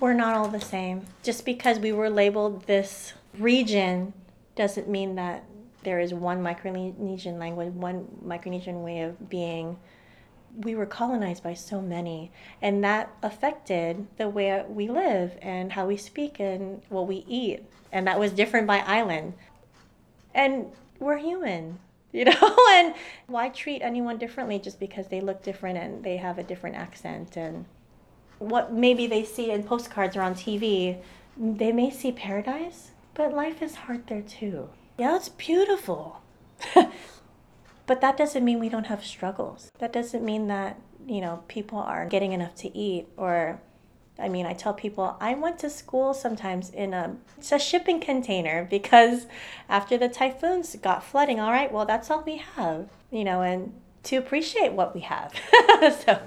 We're not all the same. Just because we were labeled this region doesn't mean that there is one Micronesian language, one Micronesian way of being. We were colonized by so many, and that affected the way we live and how we speak and what we eat. And that was different by island. And we're human, you know? And why treat anyone differently just because they look different and they have a different accent? And what maybe they see in postcards or on TV, they may see paradise, but life is hard there too. Yeah, it's beautiful. But that doesn't mean we don't have struggles. That doesn't mean that, people aren't getting enough to eat. Or, I mean, I tell people I went to school sometimes it's a shipping container because after the typhoons got flooding, all right, well, that's all we have, and to appreciate what we have. So